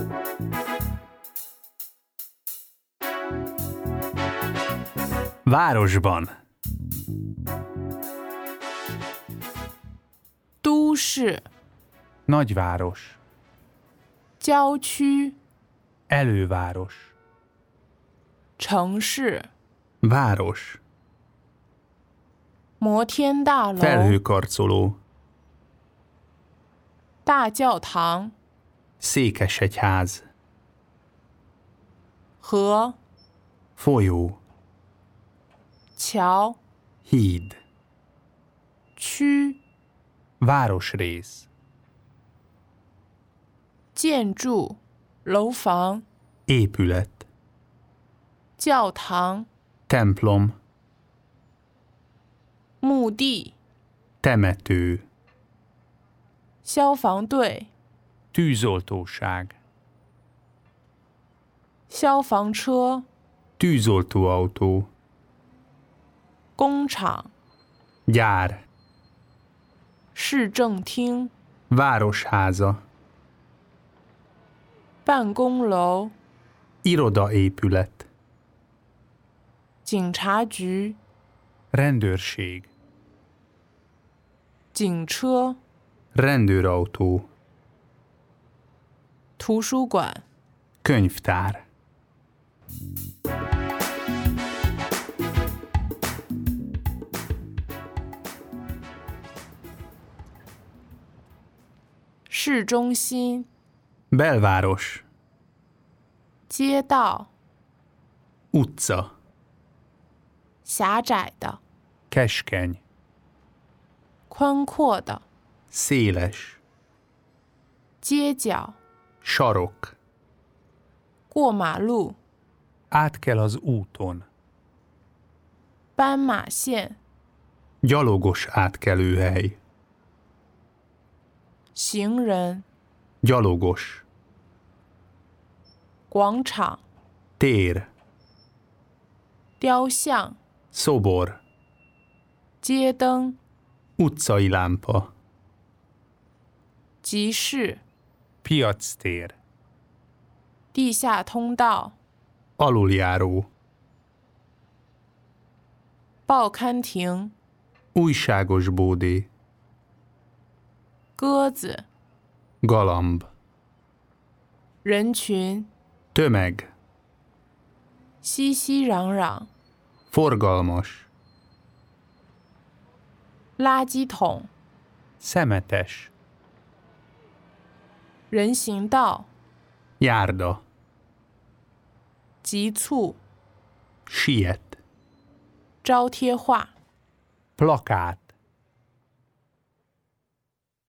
Városban. 都市 Nagyváros. 郊区 Előváros. 城市 Város. 摩天大楼 Felhőkarcoló. 大教堂 Székesegyház. 河 Folyó. 桥 Híd. 区 Városrész. 建筑楼房 Épület. 教堂 Templom. 墓地 Temető. 消防队 Tűzoltóság. 消防车 Tűzoltóautó. 工厂 Gyár. 市政厅 Városháza. 办公楼 Irodaépület. 警察局 Rendőrség. 警车 Rendőrautó. 图书馆 Könyvtár. "市中心 Belváros. 街道 Utca. 狭窄的 Keskeny. 宽阔的 Széles. 街角 Sarok. 过马路 Át kell az úton. 斑马线 Gyalogos átkelőhely. 行人 Gyalogos. 广场 Tér. 雕像 Szobor. 街灯 Utcai lámpa. 集市 Piactér. 地下通道 Aluljáró. 报刊亭 Újságos bódé. 鸽子 Galamb. 人群 Tömeg. 熙熙攘攘 Forgalmas. 垃圾桶 Szemetes. 人行道 Járda. 急促 Siet. 招贴画 Plakát.